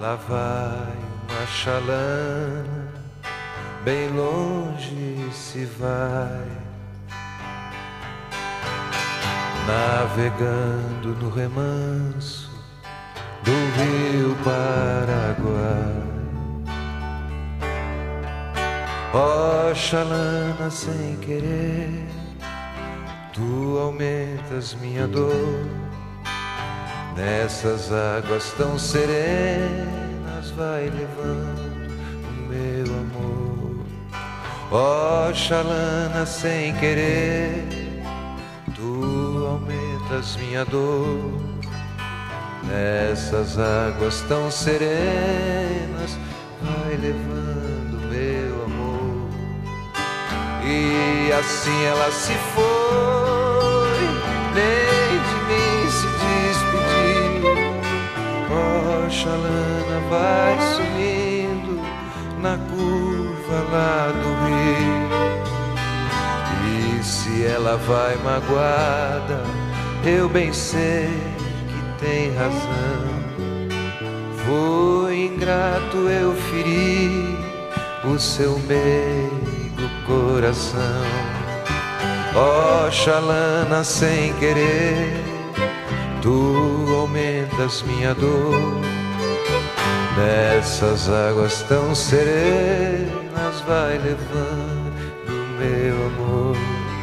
Lá vai uma chalana, bem longe se vai, navegando no remanso do rio Paraguai. Ó chalana, sem querer, tu aumentas minha dor. Nessas águas tão serenas vai levando o meu amor. Ó chalana, sem querer, tu aumentas minha dor. Nessas águas tão serenas vai levando o meu amor. E assim ela se foi, nem de mim se despediu. Ó chalana, vai sumindo na curva lá do rio. E se ela vai magoada, eu bem sei que tem razão. Foi ingrato, eu feri o seu meigo coração. Ó chalana, sem querer, tu aumentas minha dor. Nessas águas tão serenas vai levando meu amor.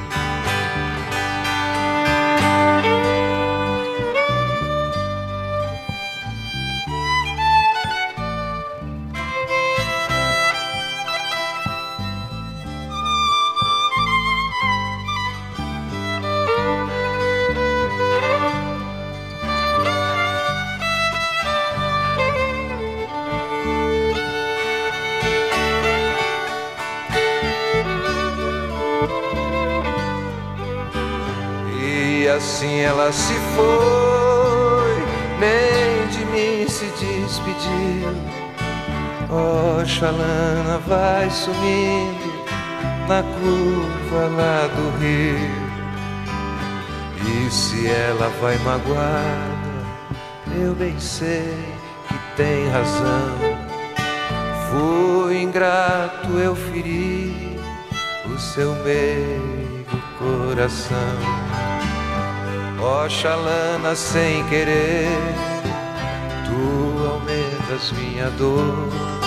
E assim ela se foi, nem de mim se despediu. Ó chalana, vai sumindo na curva lá do rio. E se ela vai magoada, eu bem sei que tem razão. Fui ingrato, eu feri o seu meigo coração. Ó chalana, sem querer, tu aumentas minha dor.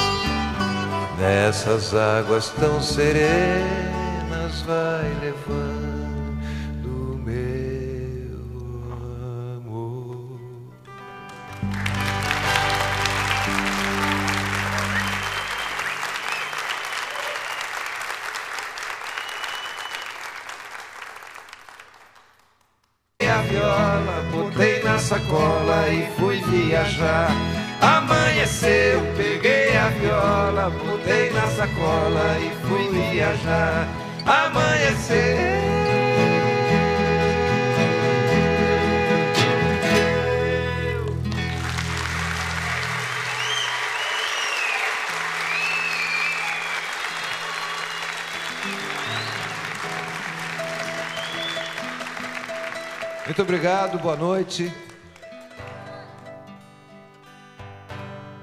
Nessas águas tão serenas vai levando meu amor. A viola, botei na sacola e fui viajar. Amanheceu, peguei a viola, botei na sacola e fui viajar. Amanheceu. Muito obrigado, boa noite.